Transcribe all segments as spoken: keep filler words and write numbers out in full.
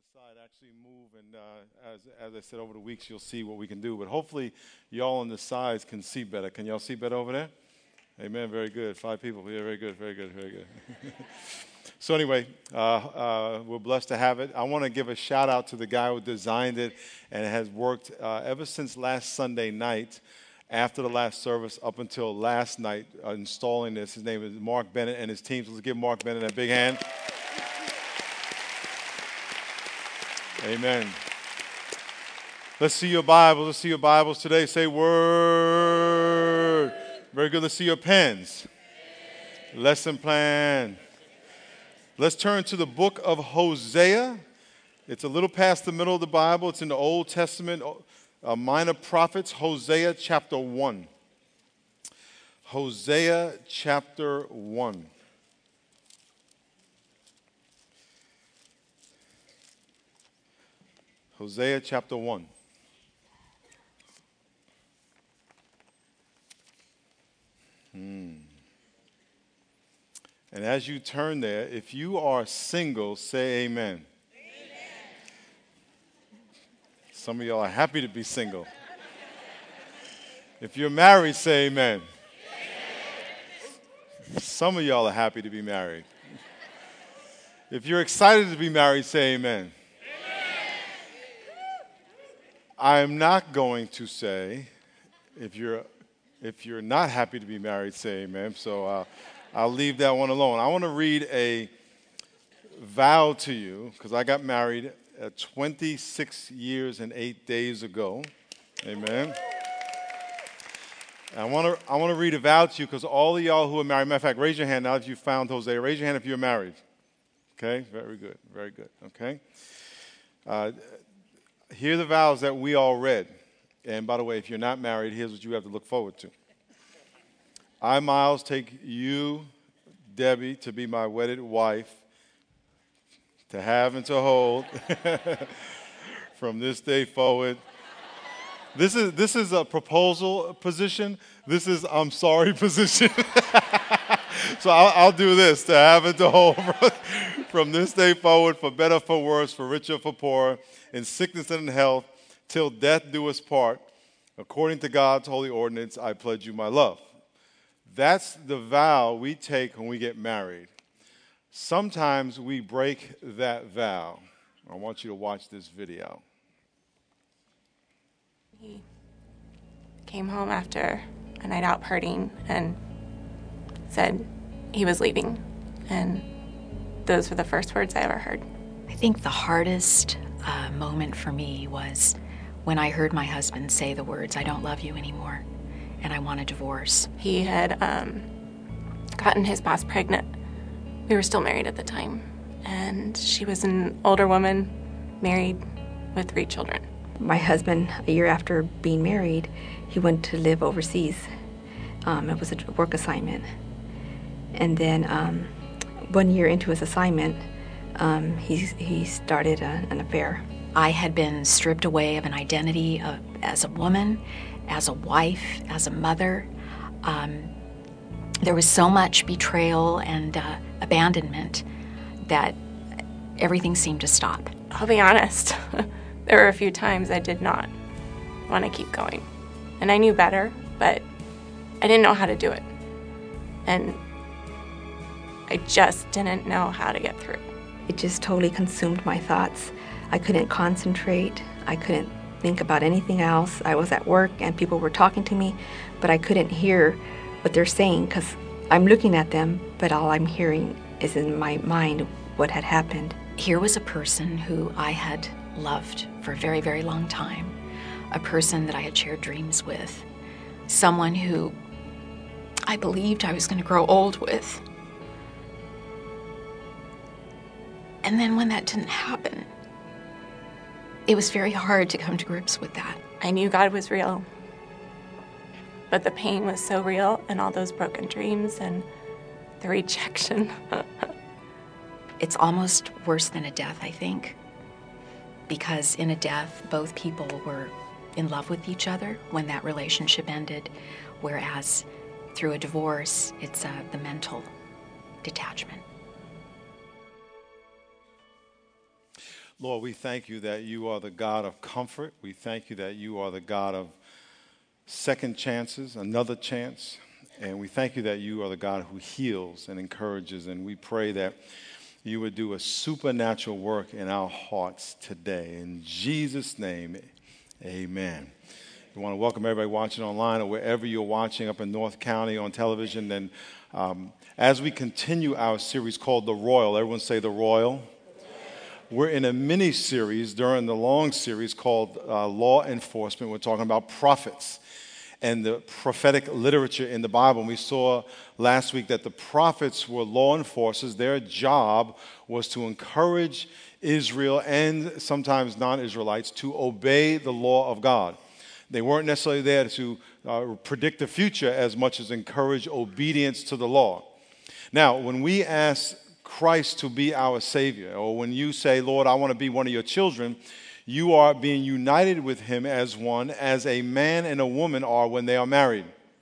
side actually move, and uh, as as I said, over the weeks you'll see what we can do. But hopefully, y'all on the sides can see better. Can y'all see better over there? Amen. Very good. Five people. Yeah, very good. Very good. Very good. So anyway, uh, uh, we're blessed to have it. I want to give a shout out to the guy who designed it and has worked uh, ever since last Sunday night, after the last service, up until last night, uh, installing this. His name is Mark Bennett and his team. So let's give Mark Bennett a big hand. Amen. Let's see your Bibles. Let's see your Bibles today. Say word. Very good. Let's see your pens. Lesson plan. Let's turn to the book of Hosea. It's a little past the middle of the Bible. It's in the Old Testament, uh, Minor Prophets, Hosea chapter one. Hosea chapter one. Hosea chapter one. Hmm. And as you turn there, if you are single, say amen. Amen. Some of y'all are happy to be single. If you're married, say amen. Amen. Some of y'all are happy to be married. If you're excited to be married, say amen. I am not going to say, if you're if you're not happy to be married, say amen. So uh, I'll leave that one alone. I want to read a vow to you, because I got married uh, twenty-six years and eight days ago. Amen. I want to I want to read a vow to you, because all of y'all who are married, matter of fact, raise your hand now if you found Hosea. Raise your hand if you're married. Okay, very good, very good. Okay. Uh, Here are the vows that we all read. And by the way, if you're not married, here's what you have to look forward to. I, Miles, take you, Debbie, to be my wedded wife, to have and to hold from this day forward. This is this is a proposal position. This is I'm sorry position. So I'll, I'll do this, to have and to hold from this day forward, for better, for worse, for richer, for poorer, in sickness and in health, till death do us part. According to God's holy ordinance, I pledge you my love. That's the vow we take when we get married. Sometimes we break that vow. I want you to watch this video. He came home after a night out partying and said he was leaving. And those were the first words I ever heard. I think the hardest uh, moment for me was when I heard my husband say the words, "I don't love you anymore, and I want a divorce." He had um, gotten his boss pregnant. We were still married at the time. And she was an older woman, married with three children. My husband, a year after being married, he went to live overseas. Um, it was a work assignment. And then um, one year into his assignment, um, he, he started a, an affair. I had been stripped away of an identity of, as a woman, as a wife, as a mother. Um, there was so much betrayal and uh, abandonment that everything seemed to stop. I'll be honest, there were a few times I did not want to keep going. And I knew better, but I didn't know how to do it. And I just didn't know how to get through. It just totally consumed my thoughts. I couldn't concentrate. I couldn't think about anything else. I was at work and people were talking to me, but I couldn't hear what they're saying because I'm looking at them, but all I'm hearing is in my mind what had happened. Here was a person who I had loved for a very, very long time, a person that I had shared dreams with, someone who I believed I was going to grow old with. And then when that didn't happen, it was very hard to come to grips with that. I knew God was real, but the pain was so real, and all those broken dreams and the rejection. It's almost worse than a death, I think, because in a death, both people were in love with each other when that relationship ended, whereas through a divorce, it's uh, the mental detachment. Lord, we thank you that you are the God of comfort. We thank you that you are the God of second chances, another chance. And we thank you that you are the God who heals and encourages. And we pray that you would do a supernatural work in our hearts today. In Jesus' name, amen. We want to welcome everybody watching online or wherever you're watching up in North County on television. And um, as we continue our series called The Royal, everyone say The Royal. We're in a mini-series during the long series called uh, Law Enforcement. We're talking about prophets and the prophetic literature in the Bible. And we saw last week that the prophets were law enforcers. Their job was to encourage Israel and sometimes non-Israelites to obey the law of God. They weren't necessarily there to uh, predict the future as much as encourage obedience to the law. Now, when we ask Christ to be our Savior, or when you say, Lord, I want to be one of your children, you are being united with him as one, as a man and a woman are when they are married.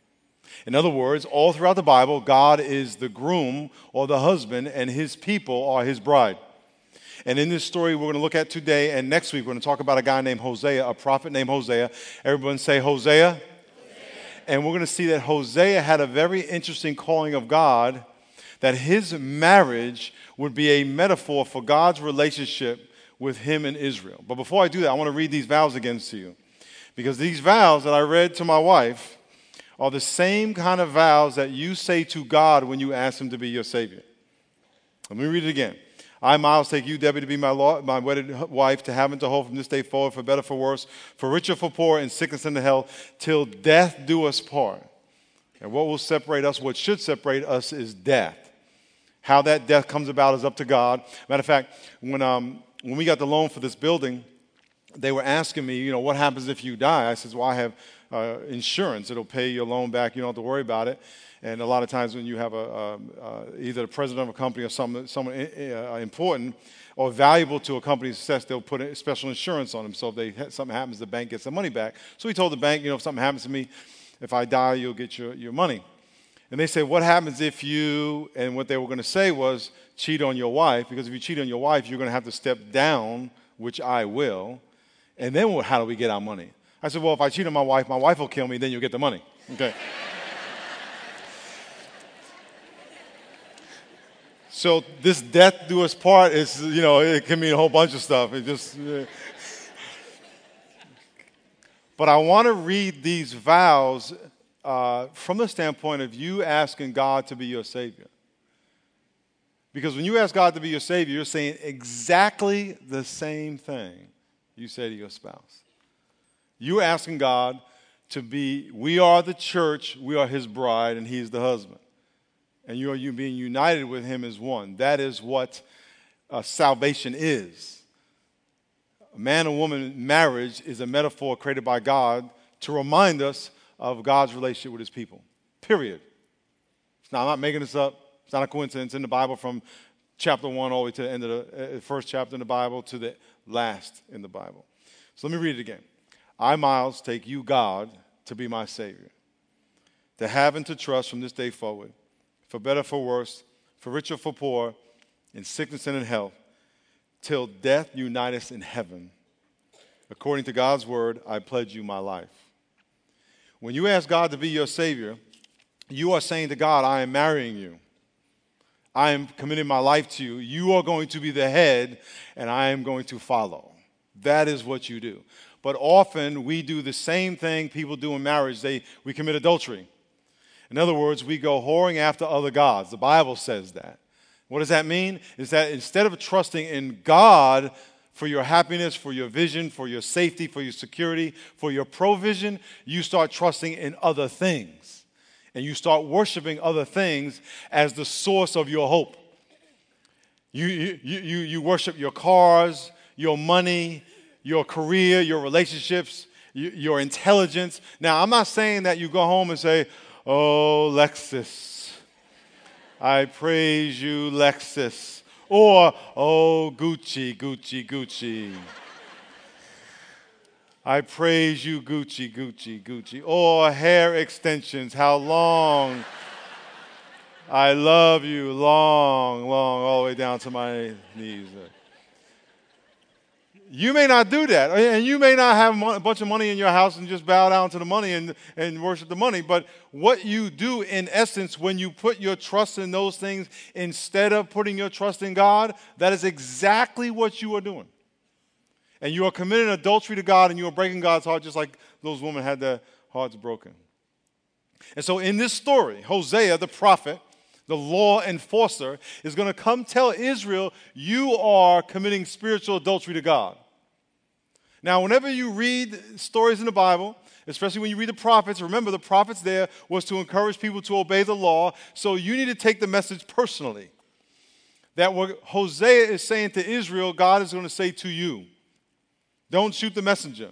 In other words, all throughout the Bible, God is the groom or the husband, and his people are his bride. And in this story we're going to look at today and next week, we're going to talk about a guy named Hosea, a prophet named Hosea. Everyone say Hosea. Hosea. And we're going to see that Hosea had a very interesting calling of God, that his marriage would be a metaphor for God's relationship with him and Israel. But before I do that, I want to read these vows again to you. Because these vows that I read to my wife are the same kind of vows that you say to God when you ask him to be your Savior. Let me read it again. I, Miles, take you, Debbie, to be my, law, my wedded wife, to have and to hold from this day forward, for better, for worse, for richer, for poor, in sickness and in health, till death do us part. And what will separate us, what should separate us, is death. How that death comes about is up to God. Matter of fact, when um, when we got the loan for this building, they were asking me, you know, what happens if you die? I said, well, I have uh, insurance. It'll pay your loan back. You don't have to worry about it. And a lot of times when you have a, a, a either the president of a company or some, someone uh, important or valuable to a company's success, they'll put a special insurance on them. So if they, something happens, the bank gets the money back. So he told the bank, you know, if something happens to me, if I die, you'll get your, your money. And they said, what happens if you, and what they were going to say was, cheat on your wife? Because if you cheat on your wife, you're going to have to step down, which I will. And then how do we get our money? I said, well, if I cheat on my wife, my wife will kill me, then you'll get the money. Okay. So this death do us part is, you know, it can mean a whole bunch of stuff. It just... Uh, but I want to read these vows Uh, from the standpoint of you asking God to be your Savior. Because when you ask God to be your Savior, you're saying exactly the same thing you say to your spouse. You're asking God to be, we are the church, we are his bride, and he's the husband. And you are you being united with him as one. That is what uh, salvation is. A man and woman marriage is a metaphor created by God to remind us of God's relationship with his people, period. Now, I'm not making this up. It's not a coincidence. In the Bible, from chapter one all the way to the end of the uh, first chapter in the Bible to the last in the Bible. So let me read it again. I, Miles, take you, God, to be my Savior, to have and to trust from this day forward, for better, for worse, for richer, for poor, in sickness and in health, till death unite us in heaven. According to God's word, I pledge you my life. When you ask God to be your Savior, you are saying to God, I am marrying you. I am committing my life to you. You are going to be the head, and I am going to follow. That is what you do. But often we do the same thing people do in marriage. They, we commit adultery. In other words, we go whoring after other gods. The Bible says that. What does that mean? Is that instead of trusting in God for your happiness, for your vision, for your safety, for your security, for your provision, you start trusting in other things. And you start worshiping other things as the source of your hope. You, you, you, you worship your cars, your money, your career, your relationships, your intelligence. Now, I'm not saying that you go home and say, oh, Lexus, I praise you, Lexus. Or, oh, Gucci, Gucci, Gucci. I praise you, Gucci, Gucci, Gucci. Or hair extensions, how long? I love you, long, long, all the way down to my knees. You may not do that, and you may not have a bunch of money in your house and just bow down to the money and, and worship the money, but what you do in essence when you put your trust in those things instead of putting your trust in God, that is exactly what you are doing. And you are committing adultery to God, and you are breaking God's heart just like those women had their hearts broken. And so in this story, Hosea, the prophet, the law enforcer, is going to come tell Israel, you are committing spiritual adultery to God. Now, whenever you read stories in the Bible, especially when you read the prophets, remember the prophets there was to encourage people to obey the law, so you need to take the message personally. That what Hosea is saying to Israel, God is going to say to you. Don't shoot the messenger.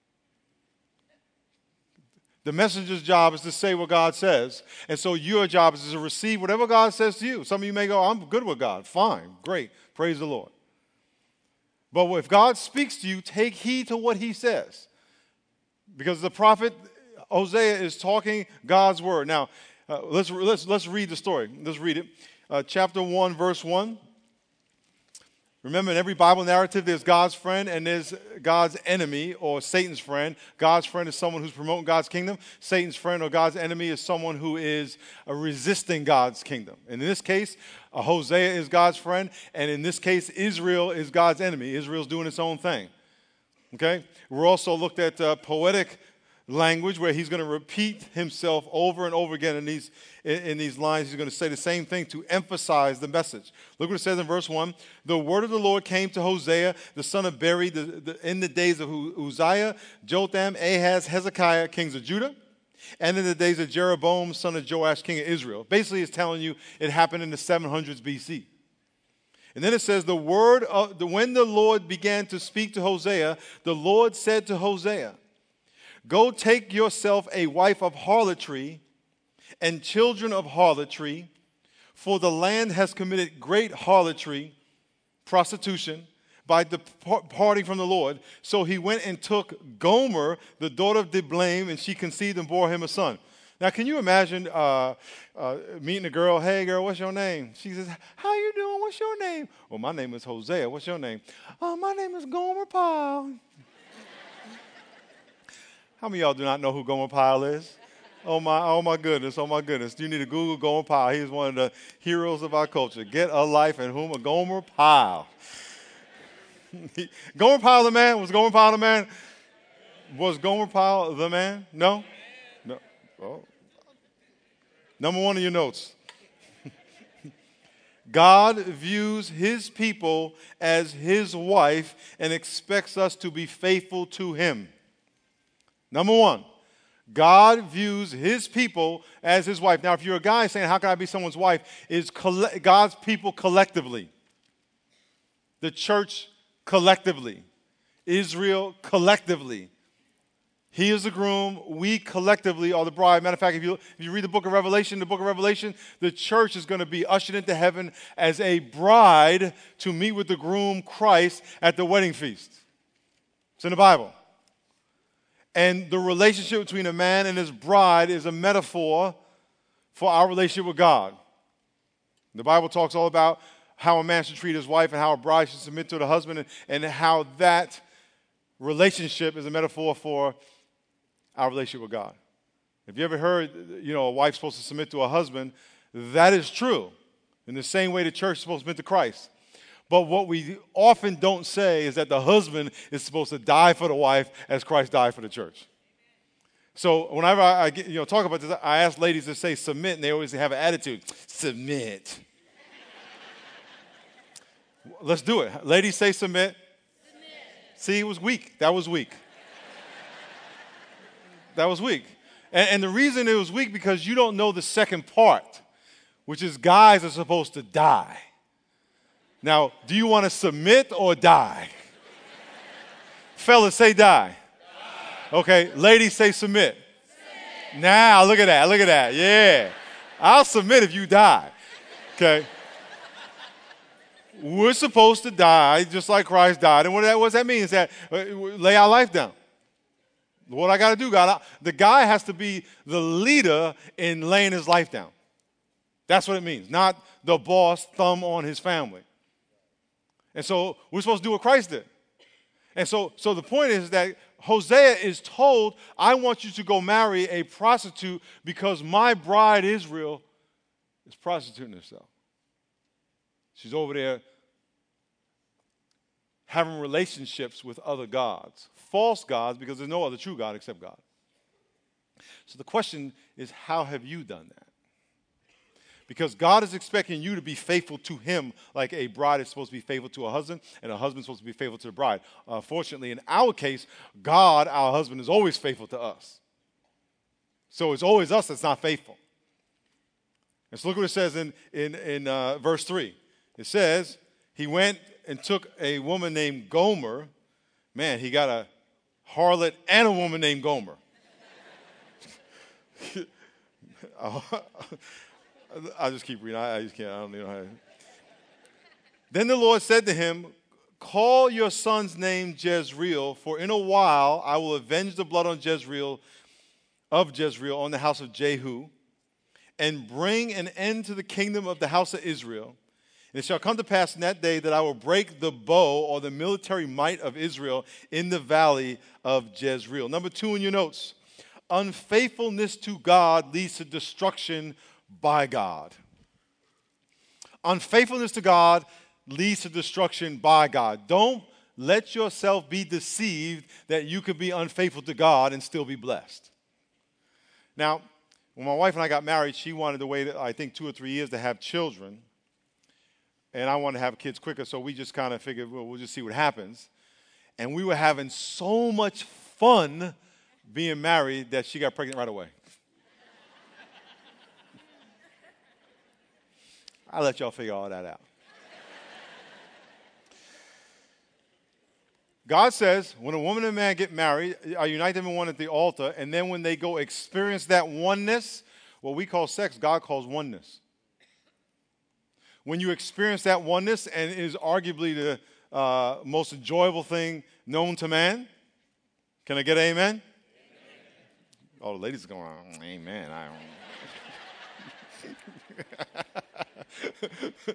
The messenger's job is to say what God says, and so your job is to receive whatever God says to you. Some of you may go, I'm good with God. Fine, great, praise the Lord. But if God speaks to you, take heed to what he says. Because the prophet Hosea is talking God's word. Now, uh, let's, let's, let's read the story. Let's read it. Uh, chapter one, verse one. Remember, in every Bible narrative, there's God's friend and there's God's enemy or Satan's friend. God's friend is someone who's promoting God's kingdom. Satan's friend or God's enemy is someone who is uh, resisting God's kingdom. And in this case, uh, Hosea is God's friend, and in this case, Israel is God's enemy. Israel's doing its own thing. Okay? We're also looked at uh, poetic language where he's going to repeat himself over and over again in these in, in these lines. He's going to say the same thing to emphasize the message. Look what it says in verse one. The word of the Lord came to Hosea, the son of Beri, the, the, in the days of Uzziah, Jotham, Ahaz, Hezekiah, kings of Judah, and in the days of Jeroboam, son of Joash, king of Israel. Basically, it's telling you it happened in the seven hundreds B C. And then it says, the word of, the, when the Lord began to speak to Hosea, the Lord said to Hosea, go take yourself a wife of harlotry and children of harlotry, for the land has committed great harlotry, prostitution, by departing from the Lord. So he went and took Gomer, the daughter of Diblaim, and she conceived and bore him a son. Now, can you imagine uh, uh, meeting a girl? Hey, girl, what's your name? She says, how you doing? What's your name? Well, my name is Hosea. What's your name? Oh, my name is Gomer Pyle. How many of y'all do not know who Gomer Pyle is? Oh, my oh my goodness, oh, my goodness. You need to Google Gomer Pyle. He is one of the heroes of our culture. Get a life in whom a Gomer Pyle. Gomer Pyle the man? Was Gomer Pyle the man? Was Gomer Pyle the man? No? No. Oh. Number one in your notes. God views his people as his wife and expects us to be faithful to him. Number one, God views his people as his wife. Now, if you're a guy saying, how can I be someone's wife, is coll- God's people collectively. The church collectively. Israel collectively. He is the groom. We collectively are the bride. Matter of fact, if you, if you read the book of Revelation, the book of Revelation, the church is going to be ushered into heaven as a bride to meet with the groom, Christ, at the wedding feast. It's in the Bible. And the relationship between a man and his bride is a metaphor for our relationship with God. The Bible talks all about how a man should treat his wife and how a bride should submit to the husband, and, and how that relationship is a metaphor for our relationship with God. If you ever heard, you know, a wife's supposed to submit to a husband, that is true. In the same way the church is supposed to submit to Christ. But what we often don't say is that the husband is supposed to die for the wife as Christ died for the church. So whenever I, I get, you know, talk about this, I ask ladies to say submit, and they always have an attitude. Submit. Let's do it. Ladies, say submit. Submit. See, it was weak. That was weak. That was weak. And, and the reason it was weak because you don't know the second part, which is guys are supposed to die. Now, do you want to submit or die? Fellas, say die. Die. Okay, ladies, say submit. Submit. Now, look at that, look at that. Yeah. I'll submit if you die. Okay. We're supposed to die just like Christ died. And what that, what does that mean? Is that uh, lay our life down. What I got to do, God, I, the guy has to be the leader in laying his life down. That's what it means, not the boss thumb on his family. And so we're supposed to do what Christ did. And so, so the point is that Hosea is told, I want you to go marry a prostitute because my bride Israel is prostituting herself. She's over there having relationships with other gods, false gods, because there's no other true God except God. So the question is, how have you done that? Because God is expecting you to be faithful to him like a bride is supposed to be faithful to a husband and a husband is supposed to be faithful to the bride. Uh, fortunately, in our case, God, our husband, is always faithful to us. So it's always us that's not faithful. And so look what it says in, in, in uh, verse three. It says, he went and took a woman named Gomer. Man, he got a harlot and a woman named Gomer. I'll just keep reading. I, I just can't. I don't know how. Then the Lord said to him, call your son's name Jezreel, for in a while I will avenge the blood on Jezreel, of Jezreel, on the house of Jehu, and bring an end to the kingdom of the house of Israel. And it shall come to pass in that day that I will break the bow or the military might of Israel in the valley of Jezreel. Number two in your notes, unfaithfulness to God leads to destruction by God. Unfaithfulness to God leads to destruction by God. Don't let yourself be deceived that you could be unfaithful to God and still be blessed. Now, when my wife and I got married, she wanted to wait, I think, two or three years to have children. And I wanted to have kids quicker, so we just kind of figured, well, we'll just see what happens. And we were having so much fun being married that she got pregnant right away. I'll let y'all figure all that out. God says, when a woman and a man get married, I unite them in one at the altar, and then when they go experience that oneness, what we call sex, God calls oneness. When you experience that oneness, and it is arguably the uh, most enjoyable thing known to man, can I get an amen? Amen. Oh, the ladies are going, amen. I don't.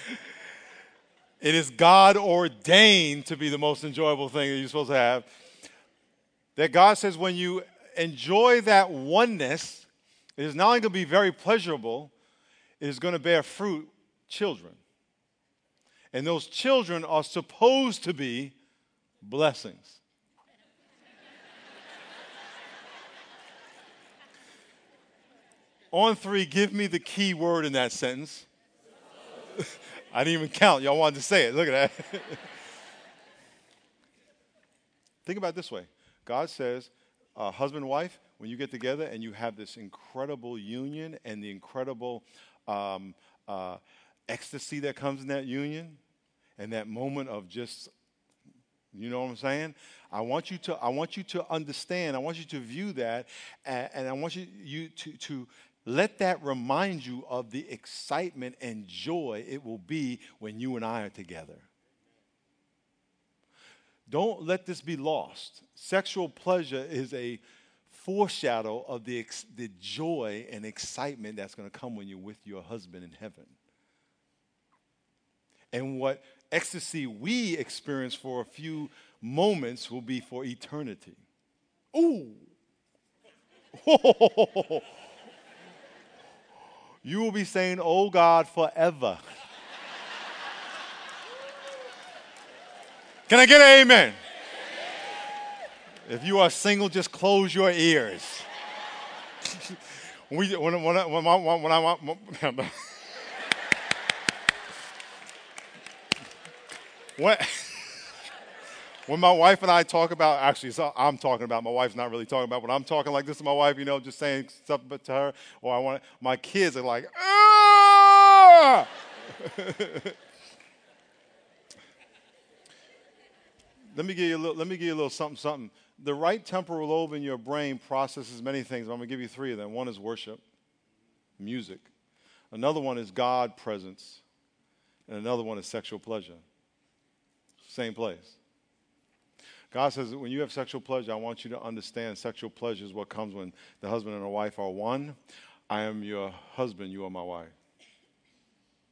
It is God ordained to be the most enjoyable thing that you're supposed to have. That God says when you enjoy that oneness, it is not only going to be very pleasurable, it is going to bear fruit, children. And those children are supposed to be blessings. On three, give me the key word in that sentence. I didn't even count. Y'all wanted to say it. Look at that. Think about it this way. God says, uh, husband and wife, when you get together and you have this incredible union and the incredible um, uh, ecstasy that comes in that union and that moment of just, you know what I'm saying? I want you to, I want you to understand, I want you to view that, and, and I want you, you to, to let that remind you of the excitement and joy it will be when you and I are together. Don't let this be lost. Sexual pleasure is a foreshadow of the, ex- the joy and excitement that's going to come when you're with your husband in heaven. And what ecstasy we experience for a few moments will be for eternity. Ooh. You will be saying, oh God, forever. Can I get an amen? Amen? If you are single, just close your ears. when, we, when, when, I, when, I, when I want... When, when my wife and I talk about, actually, so I'm talking about, my wife's not really talking about, when I'm talking like this to my wife, you know, just saying stuff to her, or I want, my kids are like, ah! Let me give you a little, let me give you a little something, something. The right temporal lobe in your brain processes many things. I'm going to give you three of them. One is worship, music. Another one is God presence. And another one is sexual pleasure. Same place. God says that when you have sexual pleasure, I want you to understand sexual pleasure is what comes when the husband and the wife are one. I am your husband, you are my wife.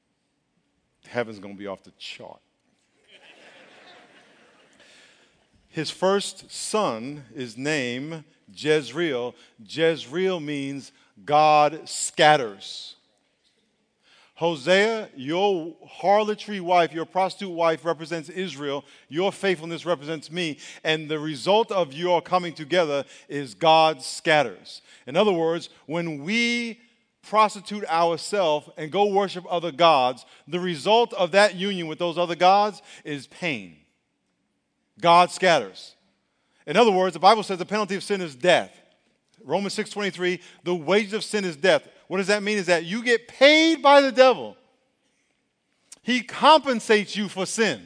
Heaven's going to be off the chart. His first son is named Jezreel. Jezreel means God scatters. Hosea, your harlotry wife, your prostitute wife represents Israel. Your faithfulness represents me. And the result of your coming together is God scatters. In other words, when we prostitute ourselves and go worship other gods, the result of that union with those other gods is pain. God scatters. In other words, the Bible says the penalty of sin is death. Romans six twenty-three, the wages of sin is death. What does that mean? Is that you get paid by the devil. He compensates you for sin.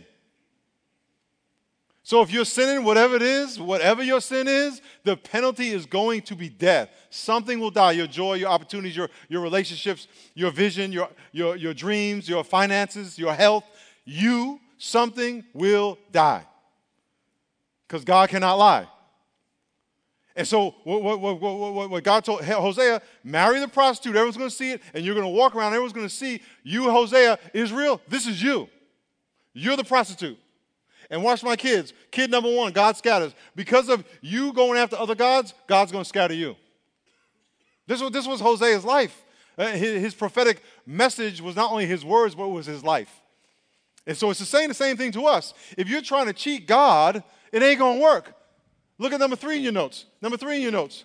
So if you're sinning, whatever it is, whatever your sin is, the penalty is going to be death. Something will die. Your joy, your opportunities, your, your relationships, your vision, your, your, your dreams, your finances, your health. You, something will die. Because God cannot lie. And so what, what, what, what, what God told Hosea, marry the prostitute. Everyone's going to see it, and you're going to walk around. Everyone's going to see you, Hosea, Israel. This is you. You're the prostitute. And watch my kids. Kid number one, God scatters. Because of you going after other gods, God's going to scatter you. This was, this was Hosea's life. Uh, his, his prophetic message was not only his words, but it was his life. And so it's saying the same thing to us. If you're trying to cheat God, it ain't going to work. Look at number three in your notes. Number three in your notes.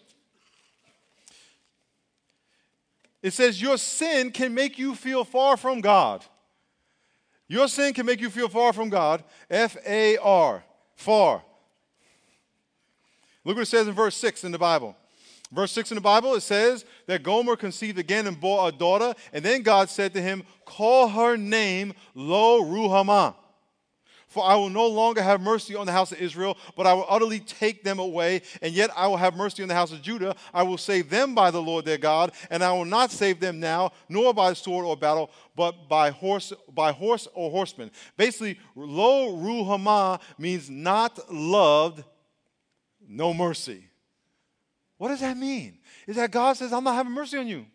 It says your sin can make you feel far from God. Your sin can make you feel far from God. F A R. Far. Look what it says in verse six in the Bible. Verse six in the Bible, it says that Gomer conceived again and bore a daughter. And then God said to him, call her name Lo Ruhamah. For I will no longer have mercy on the house of Israel, but I will utterly take them away. And yet I will have mercy on the house of Judah. I will save them by the Lord their God, and I will not save them now, nor by sword or battle, but by horse, by horse or horseman. Basically, Lo Ruhamah means not loved, no mercy. What does that mean? Is that God says, I'm not having mercy on you.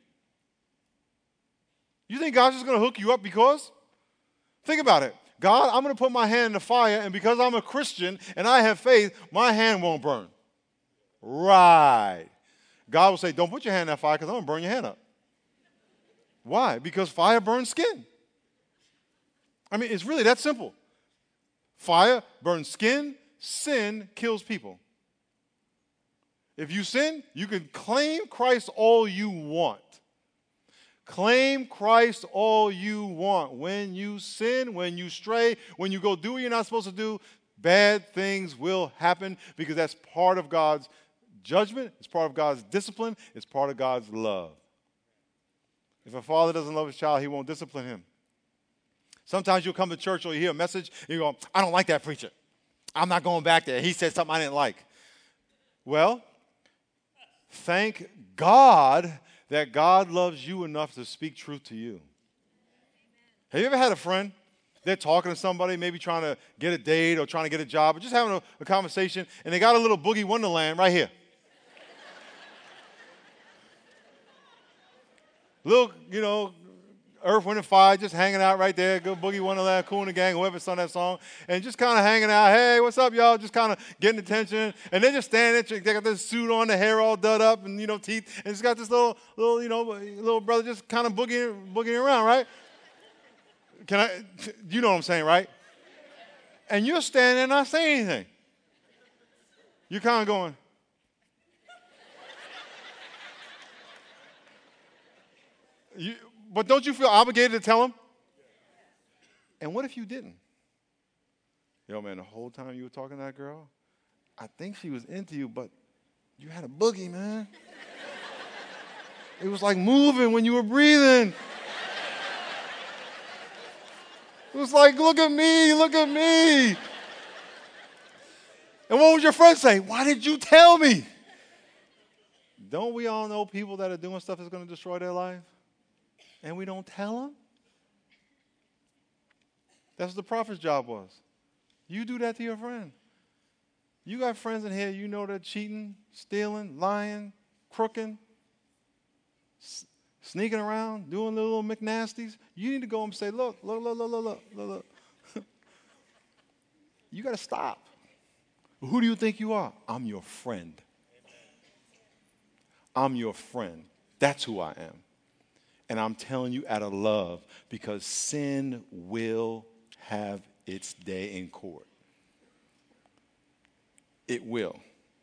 You think God's just going to hook you up because? Think about it. God, I'm going to put my hand in the fire, and because I'm a Christian and I have faith, my hand won't burn. Right. God will say, don't put your hand in that fire because I'm going to burn your hand up. Why? Because fire burns skin. I mean, it's really that simple. Fire burns skin. Sin kills people. If you sin, you can claim Christ all you want. Claim Christ all you want. When you sin, when you stray, when you go do what you're not supposed to do, bad things will happen because that's part of God's judgment. It's part of God's discipline. It's part of God's love. If a father doesn't love his child, he won't discipline him. Sometimes you'll come to church or you hear a message, and you go, I don't like that preacher. I'm not going back there. He said something I didn't like. Well, thank God that God loves you enough to speak truth to you. Have you ever had a friend? They're talking to somebody, maybe trying to get a date or trying to get a job, or just having a, a conversation, and they got a little boogie wonderland right here. Little, you know, Earth, Wind, and Fire just hanging out right there. Good boogie wonderland, Kool and the Gang, whoever sung that song. And just kind of hanging out. Hey, what's up, y'all? Just kind of getting attention. And they're just standing there. They got this suit on, the hair all done up, and, you know, teeth. And it's got this little, little, you know, little brother just kind of boogieing, boogieing around, right? Can I, you know what I'm saying, right? And you're standing there not saying anything. You're kind of going. You, But don't you feel obligated to tell him? And what if you didn't? Yo, man, the whole time you were talking to that girl, I think she was into you, but you had a boogie, man. It was like moving when you were breathing. It was like, look at me, look at me. And what would your friend say? Why did you tell me? Don't we all know people that are doing stuff that's going to destroy their life? And we don't tell them? That's what the prophet's job was. You do that to your friend. You got friends in here, you know they're cheating, stealing, lying, crooking, s- sneaking around, doing little McNasties. You need to go and say, look, look, look, look, look, look, look, look. You got to stop. Who do you think you are? I'm your friend. I'm your friend. That's who I am. And I'm telling you out of love, because sin will have its day in court. It will.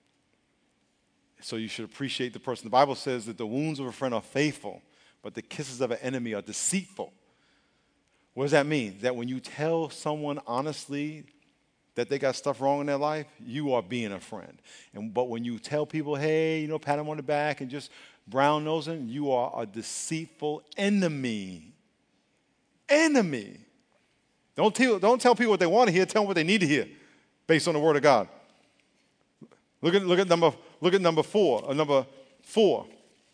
So you should appreciate the person. The Bible says that the wounds of a friend are faithful, but the kisses of an enemy are deceitful. What does that mean? That when you tell someone honestly that they got stuff wrong in their life, you are being a friend. And but when you tell people, hey, you know, pat them on the back and just brown nosing, you are a deceitful enemy. Enemy. Don't tell, don't tell people what they want to hear. Tell them what they need to hear, based on the Word of God. Look at look at number look at number four. Or number four.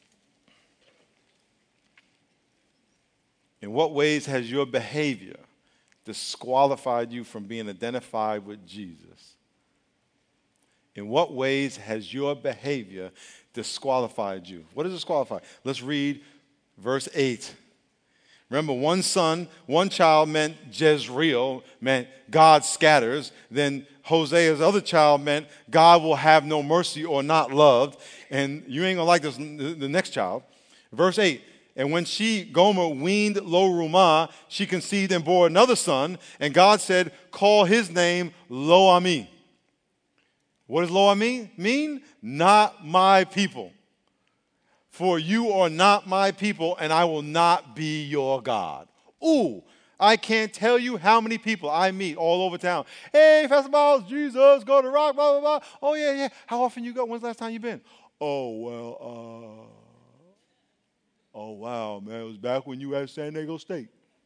In what ways has your behavior disqualified you from being identified with Jesus? In what ways has your behavior disqualified you? What does disqualify? Let's read verse eight. Remember, one son, one child meant Jezreel, meant God scatters. Then Hosea's other child meant God will have no mercy or not loved. And you ain't going to like this, the next child. Verse eight. And when she, Gomer, weaned Lo-Ruhamah, she conceived and bore another son. And God said, call his name Lo-Ami. What does Lo-Ami mean? Not my people. For you are not my people, and I will not be your God. Ooh, I can't tell you how many people I meet all over town. Hey, Pastor Miles, Jesus, go to rock, blah, blah, blah. Oh, yeah, yeah. How often you go? When's the last time you been? Oh, well, uh... Oh, wow, man, it was back when you were at San Diego State.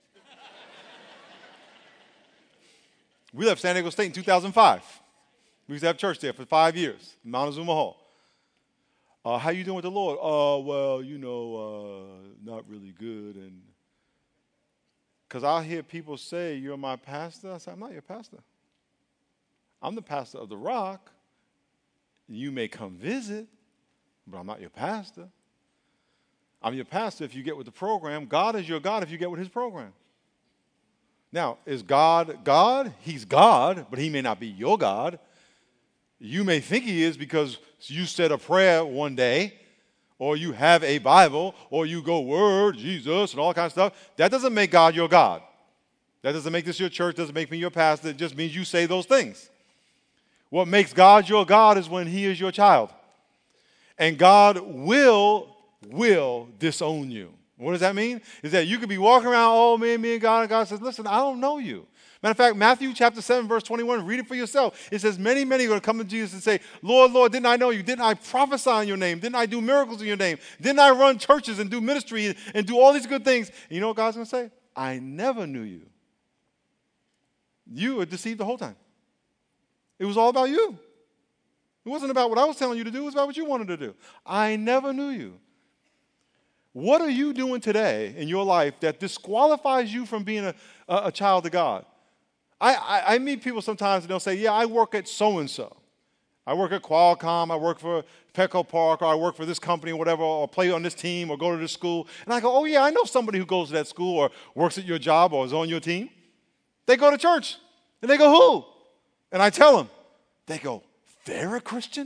We left San Diego State in two thousand five. We used to have church there for five years, Montezuma Hall. Uh, how you doing with the Lord? Oh, uh, well, you know, uh, not really good. And because I'll hear people say, you're my pastor. I say, I'm not your pastor. I'm the pastor of the Rock. You may come visit, but I'm not your pastor. I'm your pastor if you get with the program. God is your God if you get with his program. Now, is God God? He's God, but he may not be your God. You may think he is because you said a prayer one day, or you have a Bible, or you go word, Jesus, and all kinds of stuff. That doesn't make God your God. That doesn't make this your church, doesn't make me your pastor. It just means you say those things. What makes God your God is when he is your child. And God will will disown you. What does that mean? Is that you could be walking around, oh, me, me and God, and God says, listen, I don't know you. Matter of fact, Matthew chapter seven, verse twenty-one, read it for yourself. It says, many, many are going to come to Jesus and say, Lord, Lord, didn't I know you? Didn't I prophesy in your name? Didn't I do miracles in your name? Didn't I run churches and do ministry and do all these good things? And you know what God's going to say? I never knew you. You were deceived the whole time. It was all about you. It wasn't about what I was telling you to do. It was about what you wanted to do. I never knew you. What are you doing today in your life that disqualifies you from being a, a, a child of God? I, I, I meet people sometimes and they'll say, yeah, I work at so-and-so. I work at Qualcomm, I work for Petco Park, or I work for this company or whatever, or play on this team or go to this school. And I go, oh, yeah, I know somebody who goes to that school or works at your job or is on your team. They go to church. And they go, who? And I tell them. They go, they're a Christian?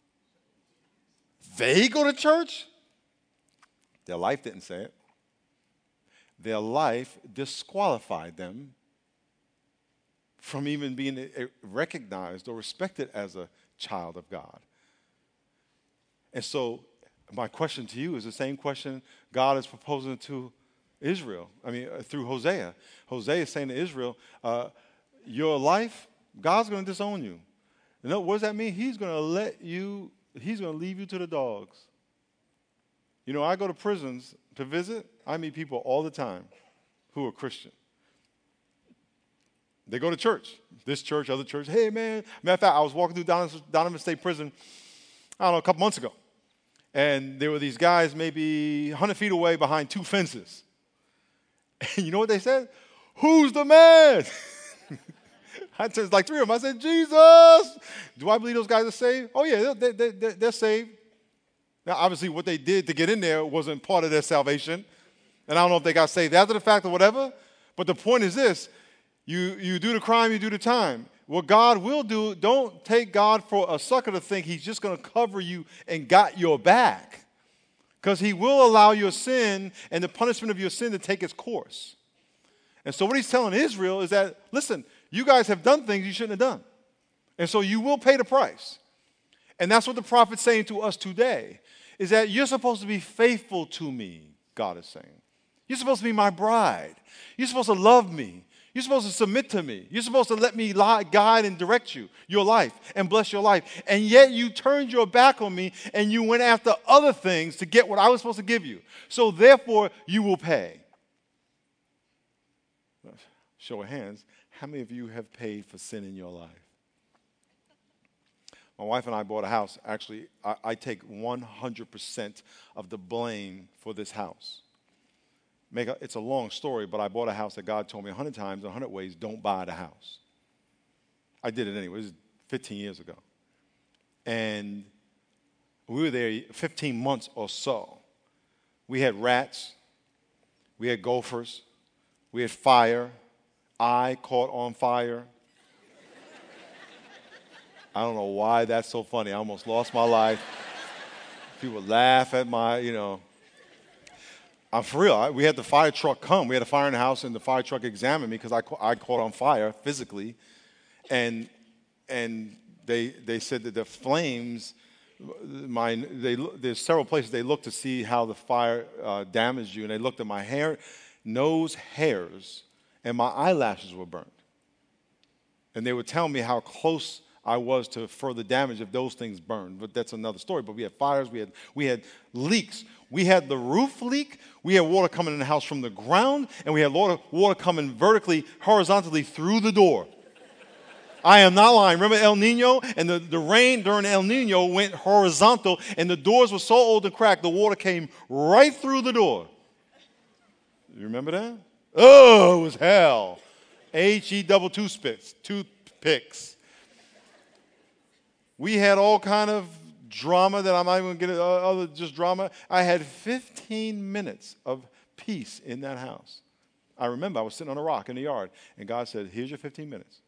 They go to church? Their life didn't say it. Their life disqualified them from even being recognized or respected as a child of God. And so my question to you is the same question God is proposing to Israel. I mean, uh, through Hosea. Hosea is saying to Israel, uh, your life, God's going to disown you. You know, what does that mean? He's going to let you, he's going to leave you to the dogs. You know, I go to prisons to visit. I meet people all the time who are Christian. They go to church, this church, other church. Hey, man. Matter of fact, I was walking through Donovan, Donovan State Prison, I don't know, a couple months ago. And there were these guys maybe one hundred feet away behind two fences. And you know what they said? Who's the man? I said, like three of them. I said, Jesus. Do I believe those guys are saved? Oh, yeah, they, they, they, they're saved. Now, obviously, what they did to get in there wasn't part of their salvation. And I don't know if they got saved after the fact or whatever. But the point is this. You, you do the crime, you do the time. what God will do, don't take God for a sucker to think he's just going to cover you and got your back. Because he will allow your sin and the punishment of your sin to take its course. And so what he's telling Israel is that, listen, you guys have done things you shouldn't have done. And so you will pay the price. And that's what the prophet's saying to us today, is that you're supposed to be faithful to me, God is saying. You're supposed to be my bride. You're supposed to love me. You're supposed to submit to me. You're supposed to let me guide and direct you, your life, and bless your life. And yet you turned your back on me and you went after other things to get what I was supposed to give you. So therefore, you will pay. Show of hands, how many of you have paid for sin in your life? My wife and I bought a house. Actually, I, I take one hundred percent of the blame for this house. Make a, it's a long story, but I bought a house that God told me a hundred times, a hundred ways, don't buy the house. I did it anyway. It was fifteen years ago. And we were there fifteen months or so. We had rats. We had gophers. We had fire. I caught on fire. I don't know why that's so funny. I almost lost my life. People laugh at my, you know. I'm for real. I, we had the fire truck come. We had a fire in the house, and the fire truck examined me because I, I caught on fire physically. And and they they said that the flames, my they there's several places they looked to see how the fire uh, damaged you, and they looked at my hair, nose hairs, and my eyelashes were burnt. And they would tell me how close I was to further damage if those things burned. But that's another story. But we had fires, we had we had leaks. We had the roof leak, we had water coming in the house from the ground, and we had water, water coming vertically, horizontally through the door. I am not lying. Remember El Nino? And the, the rain during El Nino went horizontal, and the doors were so old and cracked, the water came right through the door. You remember that? Oh, it was hell. H E double two spits, toothpicks. We had all kind of drama that I'm not even going to get uh, other just drama. I had fifteen minutes of peace in that house. I remember I was sitting on a rock in the yard, and God said, here's your fifteen minutes.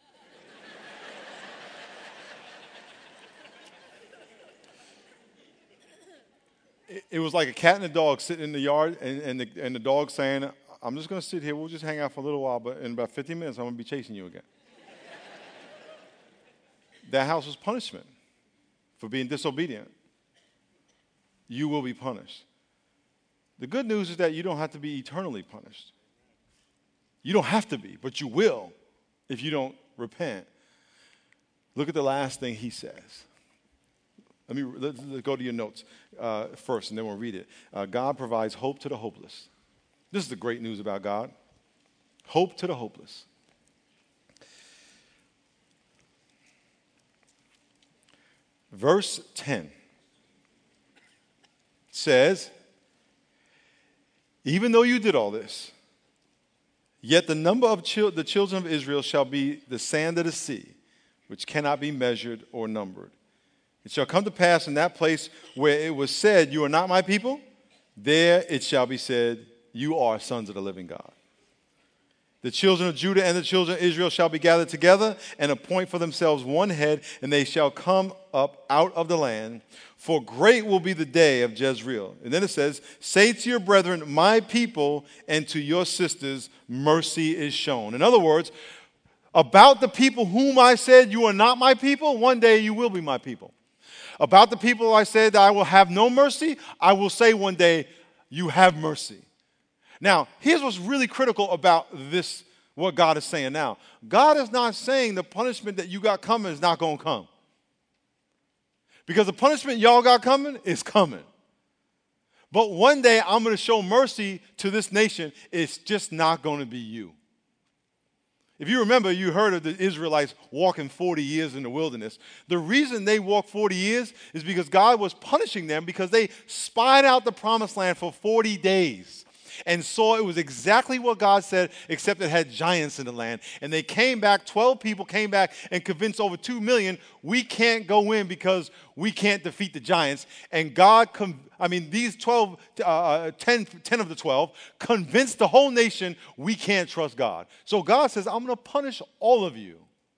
it, it was like a cat and a dog sitting in the yard, and, and, the, and the dog saying, I'm just going to sit here. We'll just hang out for a little while, but in about fifteen minutes, I'm going to be chasing you again. That house was punishment for being disobedient. You will be punished. The good news is that you don't have to be eternally punished. You don't have to be, but you will if you don't repent. Look at the last thing he says. Let me let's, let's go to your notes uh, first, and then we'll read it. Uh, God provides hope to the hopeless. This is the great news about God. Hope to the hopeless. Verse ten says, even though you did all this, yet the number of chil- the children of Israel shall be the sand of the sea, which cannot be measured or numbered. It shall come to pass in that place where it was said, you are not my people, there it shall be said, you are sons of the living God. The children of Judah and the children of Israel shall be gathered together and appoint for themselves one head, and they shall come up out of the land. For great will be the day of Jezreel. And then it says, say to your brethren, my people, and to your sisters, mercy is shown. In other words, about the people whom I said, you are not my people, one day you will be my people. About the people I said that I will have no mercy, I will say one day, you have mercy. Now, here's what's really critical about this, what God is saying now. God is not saying the punishment that you got coming is not going to come. Because the punishment y'all got coming is coming. But one day I'm going to show mercy to this nation. It's just not going to be you. If you remember, you heard of the Israelites walking forty years in the wilderness. The reason they walked forty years is because God was punishing them because they spied out the promised land for forty days. And saw it was exactly what God said, except it had giants in the land. And they came back, twelve people came back and convinced over two million, we can't go in because we can't defeat the giants. And God, com- I mean, these twelve, uh, ten, ten of the twelve convinced the whole nation we can't trust God. So God says, I'm going to punish all of you.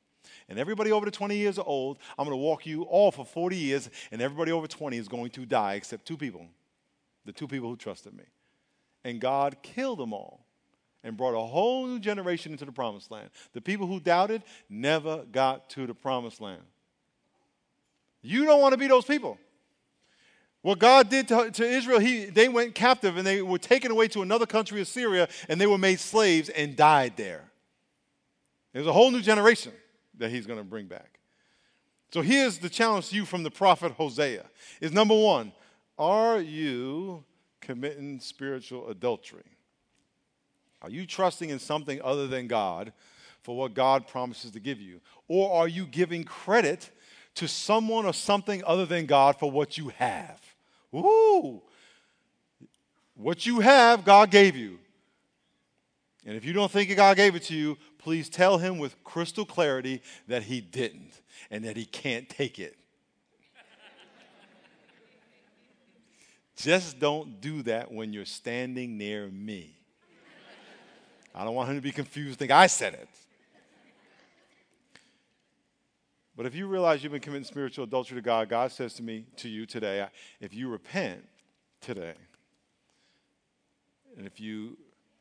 And everybody over the twenty years old, I'm going to walk you all for forty years, and everybody over twenty is going to die except two people, the two people who trusted me. And God killed them all and brought a whole new generation into the promised land. The people who doubted never got to the promised land. You don't want to be those people. What God did to, to Israel, he, they went captive and they were taken away to another country, Assyria, and they were made slaves and died there. There's a whole new generation that he's going to bring back. So here's the challenge to you from the prophet Hosea. Is number one, are you committing spiritual adultery? Are you trusting in something other than God for what God promises to give you? Or are you giving credit to someone or something other than God for what you have? Ooh! What you have, God gave you. And if you don't think God gave it to you, please tell him with crystal clarity that he didn't and that he can't take it. Just don't do that when you're standing near me. I don't want him to be confused, think I said it. But if you realize you've been committing spiritual adultery to God, God says to me, to you today, if you repent today, and if you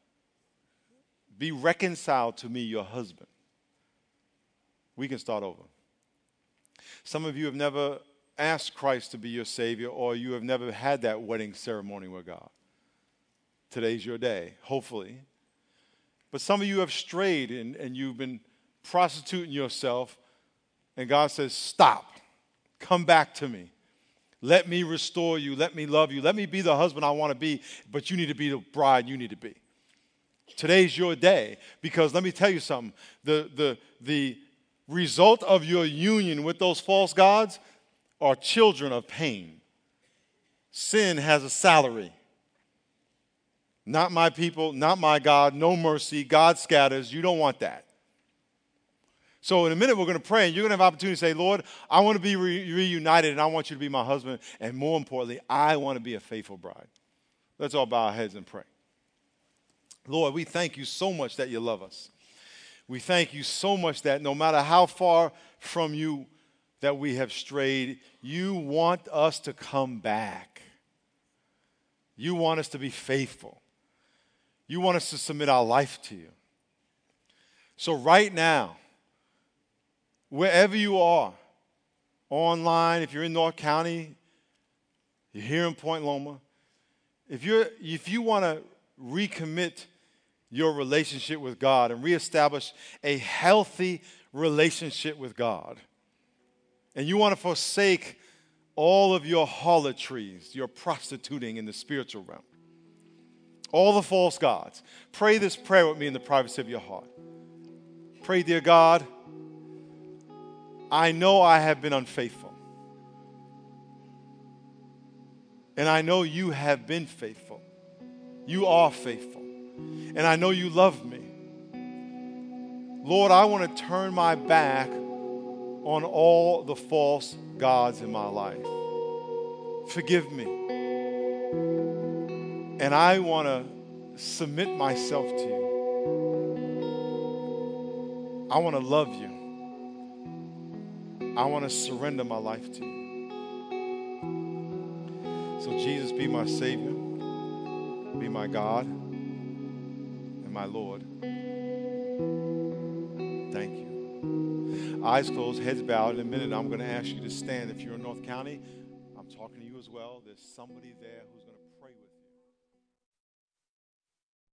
be reconciled to me, your husband, we can start over. Some of you have never asked Christ to be your Savior, or you have never had that wedding ceremony with God. Today's your day, hopefully. But some of you have strayed and, and you've been prostituting yourself, and God says, stop. Come back to me. Let me restore you. Let me love you. Let me be the husband I want to be, but you need to be the bride you need to be. Today's your day, because let me tell you something. The, the, the result of your union with those false gods are children of pain. Sin has a salary. Not my people, not my God, no mercy. God scatters. You don't want that. So in a minute, we're going to pray, and you're going to have an opportunity to say, Lord, I want to be re- reunited, and I want you to be my husband, and more importantly, I want to be a faithful bride. Let's all bow our heads and pray. Lord, we thank you so much that you love us. We thank you so much that no matter how far from you that we have strayed, you want us to come back. You want us to be faithful. You want us to submit our life to you. So right now, wherever you are, online, if you're in North County, you're here in Point Loma, if you're if you want to recommit your relationship with God and reestablish a healthy relationship with God, and you want to forsake all of your harlotries, your prostituting in the spiritual realm, all the false gods, pray this prayer with me in the privacy of your heart. Pray, dear God, I know I have been unfaithful. And I know you have been faithful. You are faithful. And I know you love me. Lord, I want to turn my back on all the false gods in my life. Forgive me. And I want to submit myself to you. I want to love you. I want to surrender my life to you. So Jesus, be my Savior, be my God, and my Lord. Thank you. Eyes closed, heads bowed. In a minute, I'm going to ask you to stand. If you're in North County, I'm talking to you as well. There's somebody there who's